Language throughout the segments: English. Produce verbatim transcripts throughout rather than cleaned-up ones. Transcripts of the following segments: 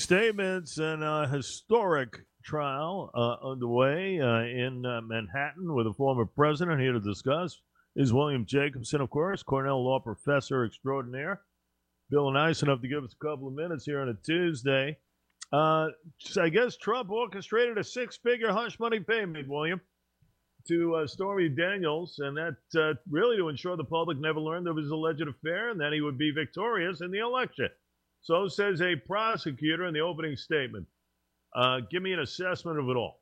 Statements and a historic trial uh, underway uh, in uh, Manhattan with a former president. Here to discuss is William Jacobson, of course, Cornell Law Professor extraordinaire. Bill, nice enough to give us a couple of minutes here on a Tuesday. Uh, so I guess Trump orchestrated a six-figure hush money payment, William, to uh, Stormy Daniels, and that uh, really to ensure the public never learned of his alleged affair and that he would be victorious in the election. So says a prosecutor in the opening statement. Uh, give me an assessment of it all.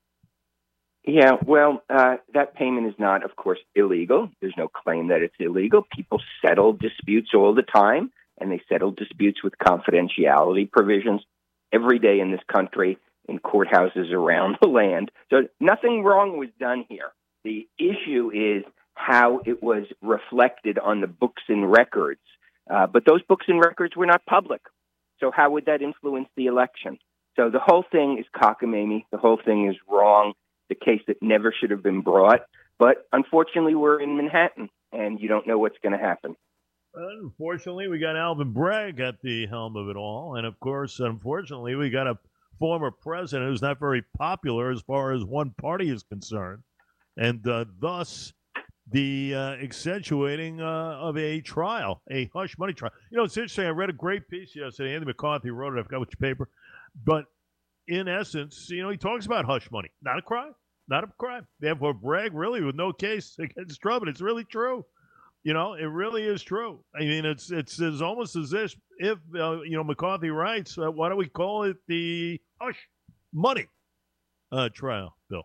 Yeah, well, uh, that payment is not, of course, illegal. There's no claim that it's illegal. People settle disputes all the time, and they settle disputes with confidentiality provisions every day in this country, in courthouses around the land. So nothing wrong was done here. The issue is how it was reflected on the books and records. Uh, but those books and records were not public. So how would that influence the election? So the whole thing is cockamamie. The whole thing is wrong. The case that never should have been brought. But unfortunately, we're in Manhattan, and you don't know what's going to happen. Unfortunately, we got Alvin Bragg at the helm of it all. And, of course, unfortunately, we got a former president who's not very popular as far as one party is concerned. And uh, thus, the uh, accentuating uh, of a trial, a hush money trial. You know, it's interesting. I read a great piece yesterday. Andy McCarthy wrote it. I forgot which paper. But in essence, you know, he talks about hush money. Not a crime. Not a crime. Therefore, Bragg really with no case against Trump. And it's really true. You know, it really is true. I mean, it's it's, it's almost as if, if uh, you know, McCarthy writes, uh, why don't we call it the hush money uh, trial, Bill?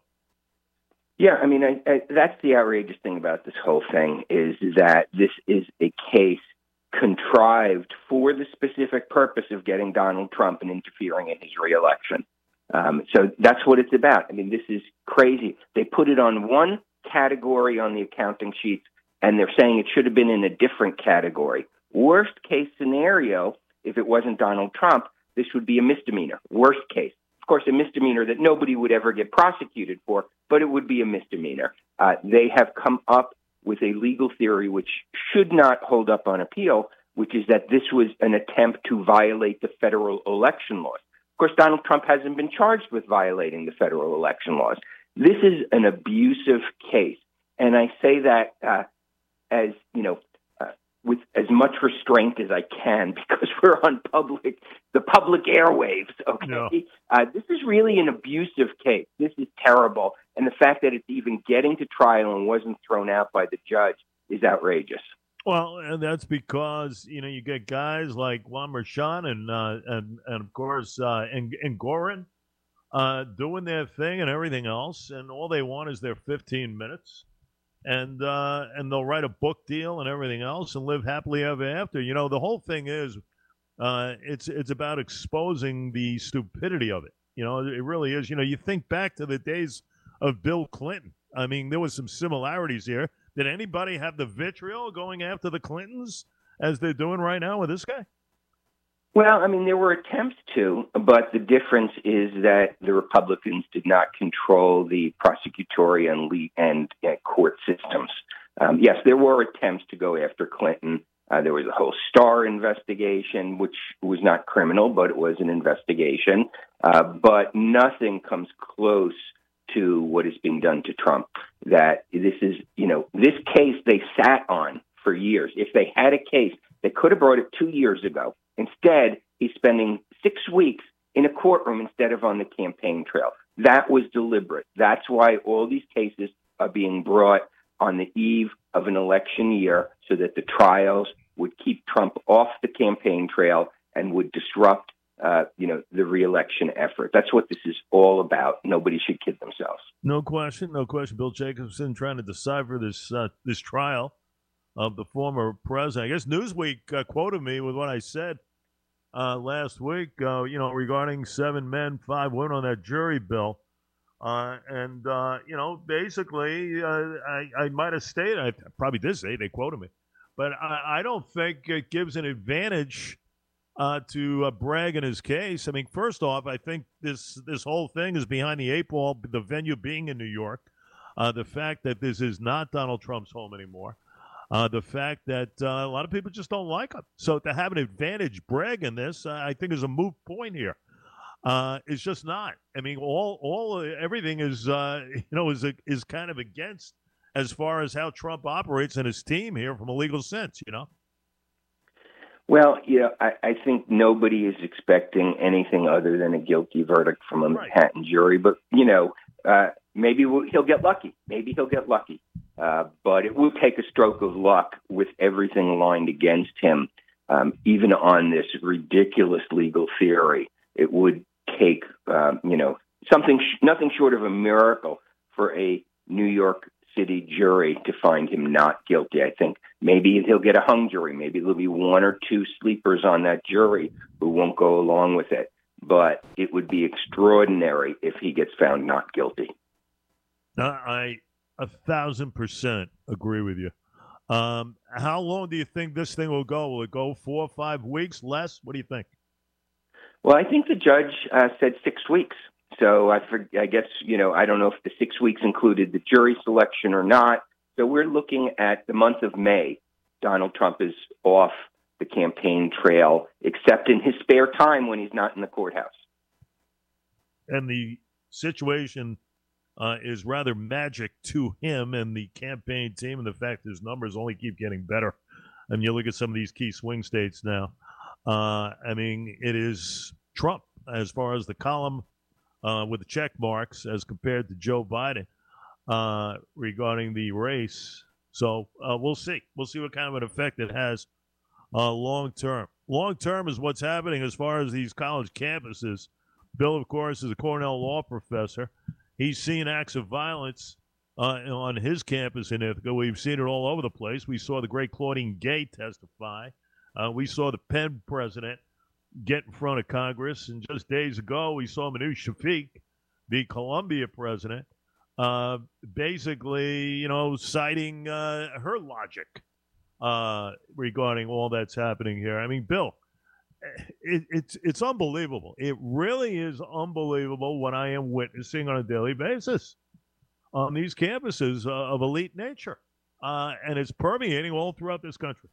Yeah, I mean, I, I, that's the outrageous thing about this whole thing is that this is a case contrived for the specific purpose of getting Donald Trump and interfering in his reelection. Um, so that's what it's about. I mean, this is crazy. They put it on one category on the accounting sheets, and they're saying it should have been in a different category. Worst case scenario, if it wasn't Donald Trump, this would be a misdemeanor. Worst case. Of course, a misdemeanor that nobody would ever get prosecuted for, but it would be a misdemeanor. Uh, they have come up with a legal theory which should not hold up on appeal, which is that this was an attempt to violate the federal election laws. Of course, Donald Trump hasn't been charged with violating the federal election laws. This is an abusive case. And I say that uh, as, you know, uh, with as much restraint as I can because we're on public, the public airwaves, okay? No. Uh, this is really an abusive case. This is terrible. And the fact that it's even getting to trial and wasn't thrown out by the judge is outrageous. Well, and that's because, you know, you get guys like Juan Merchan and, uh, and, and of course, uh, and, and Gorin uh, doing their thing and everything else, and all they want is their fifteen minutes. And uh, and they'll write a book deal and everything else and live happily ever after. You know, the whole thing is uh, it's it's about exposing the stupidity of it. You know, it really is. You know, you think back to the days of Bill Clinton. I mean, there was some similarities here. Did anybody have the vitriol going after the Clintons as they're doing right now with this guy? Well, I mean, there were attempts to, but the difference is that the Republicans did not control the prosecutory and, le- and uh, court systems. Um, yes, there were attempts to go after Clinton. Uh, there was a whole Starr investigation, which was not criminal, but it was an investigation. Uh, but nothing comes close to what is being done to Trump. That this is, you know, this case they sat on for years. If they had a case, they could have brought it two years ago. Instead, he's spending six weeks in a courtroom instead of on the campaign trail. That was deliberate. That's why all these cases are being brought on the eve of an election year so that the trials would keep Trump off the campaign trail and would disrupt, uh, you know, the reelection effort. That's what this is all about. Nobody should kid themselves. No question, no question. Bill Jacobson trying to decipher this uh, this trial of the former president. I guess Newsweek uh, quoted me with what I said uh, last week, uh, you know, regarding seven men, five women on that jury, Bill. Uh, and, uh, you know, basically, uh, I, I might have stated, I probably did say, they quoted me, but I, I don't think it gives an advantage uh, to uh, Bragg in his case. I mean, first off, I think this, this whole thing is behind the eight ball, the venue being in New York, uh, the fact that this is not Donald Trump's home anymore. Uh, the fact that uh, a lot of people just don't like him. So to have an advantage Bragg in this, uh, I think is a moot point here. Uh, it's just not. I mean, all all everything is uh, you know is is kind of against as far as how Trump operates and his team here from a legal sense. You know. Well, you know, I, I think nobody is expecting anything other than a guilty verdict from a Right. Manhattan jury. But, you know, uh, maybe we'll, he'll get lucky. Maybe he'll get lucky. Uh, but it will take a stroke of luck with everything lined against him, um, even on this ridiculous legal theory. It would take, um, you know, something, sh- nothing short of a miracle for a New York City jury to find him not guilty. I think maybe he'll get a hung jury. Maybe there'll be one or two sleepers on that jury who won't go along with it. But it would be extraordinary if he gets found not guilty. Uh, I a thousand percent agree with you. Um, how long do you think this thing will go? Will it go four or five weeks? Less? What do you think? Well, I think the judge uh, said six weeks. So I, for, I guess, you know, I don't know if the six weeks included the jury selection or not. So we're looking at the month of May. Donald Trump is off the campaign trail, except in his spare time when he's not in the courthouse. And the situation uh, is rather magic to him and the campaign team, and the fact his numbers only keep getting better. I mean, you look at some of these key swing states now. Uh, I mean, it is Trump as far as the column uh, with the check marks as compared to Joe Biden uh, regarding the race. So uh, we'll see. We'll see what kind of an effect it has uh, long term. Long term is what's happening as far as these college campuses. Bill, of course, is a Cornell law professor. He's seen acts of violence uh, on his campus in Ithaca. We've seen it all over the place. We saw the great Claudine Gay testify. Uh, we saw the Penn president get in front of Congress. And just days ago, we saw Manu Shafiq, the Columbia president, uh, basically, you know, citing uh, her logic uh, regarding all that's happening here. I mean, Bill, it, it's it's unbelievable. It really is unbelievable what I am witnessing on a daily basis on these campuses uh, of elite nature. Uh, and it's permeating all throughout this country.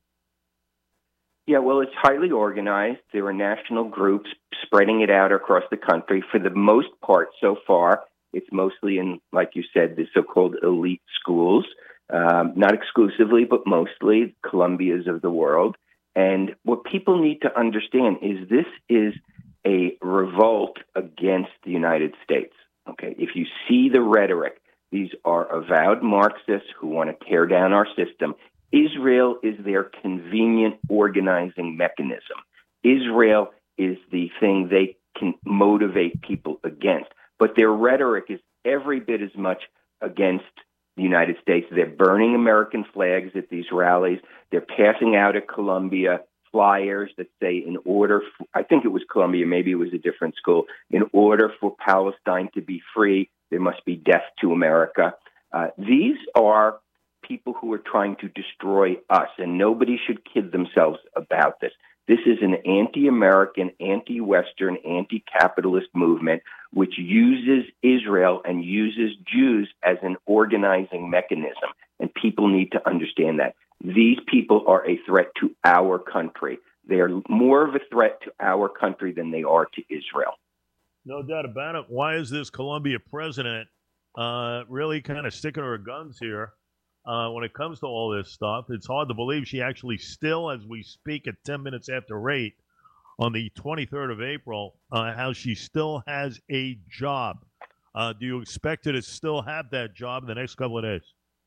Yeah, well, it's highly organized. There are national groups spreading it out across the country. For the most part, so far, it's mostly in, like you said, the so-called elite schools, um, not exclusively, but mostly Columbias of the world. And what people need to understand is this is a revolt against the United States. Okay, if you see the rhetoric, these are avowed Marxists who want to tear down our system. Israel is their convenient organizing mechanism. Israel is the thing they can motivate people against. But their rhetoric is every bit as much against the United States. They're burning American flags at these rallies. They're passing out at Columbia flyers that say, in order, for, I think it was Columbia, maybe it was a different school, in order for Palestine to be free, there must be death to America. Uh, these are people who are trying to destroy us, and nobody should kid themselves about this. This is an anti-American, anti-Western, anti-capitalist movement which uses Israel and uses Jews as an organizing mechanism, and people need to understand that. These people are a threat to our country. They are more of a threat to our country than they are to Israel. No doubt about it. Why is this Columbia president uh, really kind of sticking to her guns here? Uh, when it comes to all this stuff, it's hard to believe she actually still, as we speak at ten minutes after eight on the twenty-third of April, uh, how she still has a job. Uh, do you expect her to still have that job in the next couple of days?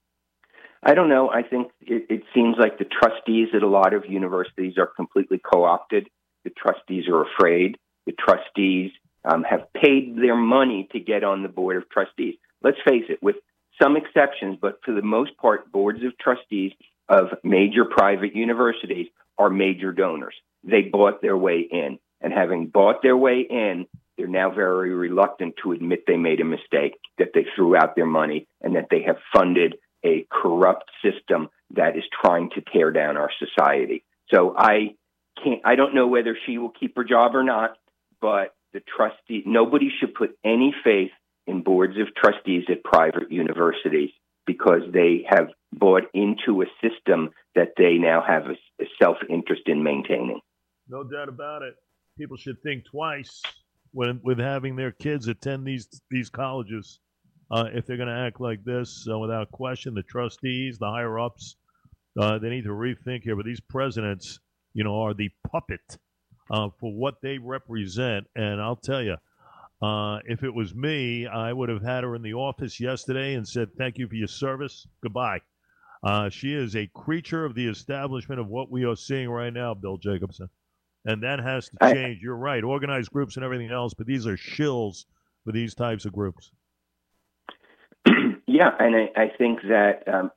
I don't know. I think it, it seems like the trustees at a lot of universities are completely co-opted. The trustees are afraid. The trustees um, have paid their money to get on the board of trustees. Let's face it, with some exceptions, but for the most part, boards of trustees of major private universities are major donors. They bought their way in. And having bought their way in, they're now very reluctant to admit they made a mistake, that they threw out their money, and that they have funded a corrupt system that is trying to tear down our society. So I can't, I don't know whether she will keep her job or not, but the trustee, nobody should put any faith in boards of trustees at private universities because they have bought into a system that they now have a, a self-interest in maintaining. No doubt about it. People should think twice when with having their kids attend these these colleges. Uh, if they're going to act like this, uh, without question, the trustees, the higher ups, uh, they need to rethink here. But these presidents, you know, are the puppet uh, for what they represent. And I'll tell you, uh, if it was me, I would have had her in the office yesterday and said, "Thank you for your service. Goodbye." Uh, she is a creature of the establishment of what we are seeing right now, Bill Jacobson. And that has to change. I, You're right, organized groups and everything else, but these are shills for these types of groups. Yeah, and I, I think that um,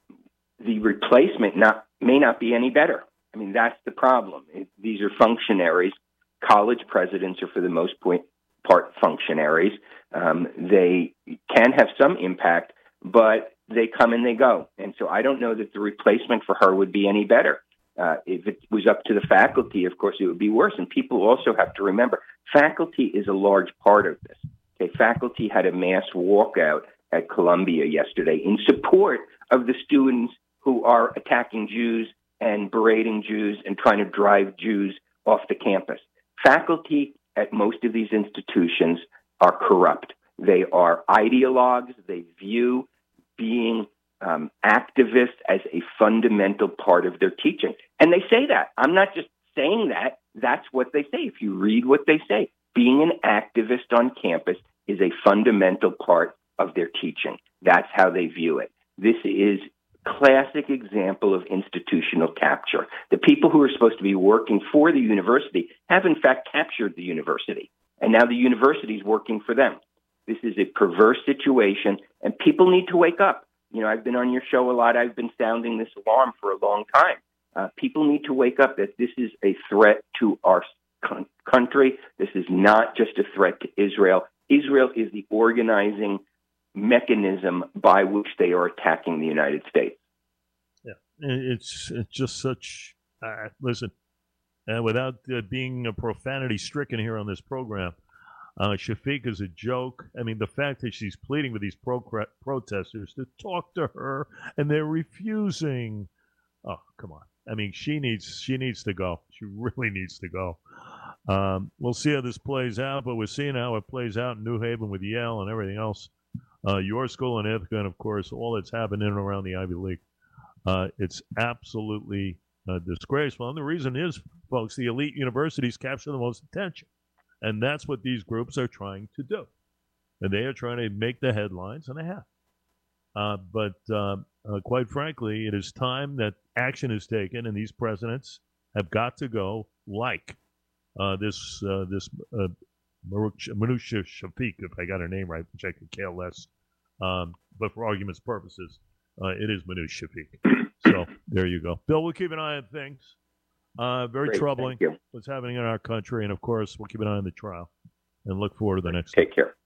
the replacement not may not be any better. I mean, that's the problem. It, these are functionaries. College presidents are, for the most point, part functionaries. Um, they can have some impact, but they come and they go. And so I don't know that the replacement for her would be any better. Uh, if it was up to the faculty, of course, it would be worse. And people also have to remember, faculty is a large part of this. Okay, faculty had a mass walkout at Columbia yesterday in support of the students who are attacking Jews and berating Jews and trying to drive Jews off the campus. Faculty at most of these institutions are corrupt. They are ideologues. They view being um, activists as a fundamental part of their teaching. And they say that. I'm not just saying that. That's what they say. If you read what they say, being an activist on campus is a fundamental part of their teaching. That's how they view it. This is a classic example of institutional capture. The people who are supposed to be working for the university have, in fact, captured the university. And now the university is working for them. This is a perverse situation, and people need to wake up. You know, I've been on your show a lot. I've been sounding this alarm for a long time. Uh, people need to wake up that this is a threat to our con- country. This is not just a threat to Israel. Israel is the organizing mechanism by which they are attacking the United States. Yeah, it's it's just such. Uh, listen, uh, without uh, being uh, profanity stricken here on this program, uh, Shafik is a joke. I mean, the fact that she's pleading with these pro- protesters to talk to her and they're refusing. Oh, come on. I mean, she needs she needs to go. She really needs to go. Um, we'll see how this plays out, but we're seeing how it plays out in New Haven with Yale and everything else. Uh, your school in Ithaca, and of course, all that's happening around the Ivy League. Uh, it's absolutely uh, disgraceful. And the reason is, folks, the elite universities capture the most attention. And that's what these groups are trying to do. And they are trying to make the headlines, and they have. Uh, but uh, uh, quite frankly, it is time that action is taken, and these presidents have got to go, like uh, this uh, this uh, Minouche Shafik, if I got her name right, which I could care less. Um, but for argument's purposes, uh, it is Minouche Shafik. So there you go. Bill, we'll keep an eye on things. Uh, very Great, troubling what's happening in our country. And, of course, we'll keep an eye on the trial and look forward to the next Take one. care.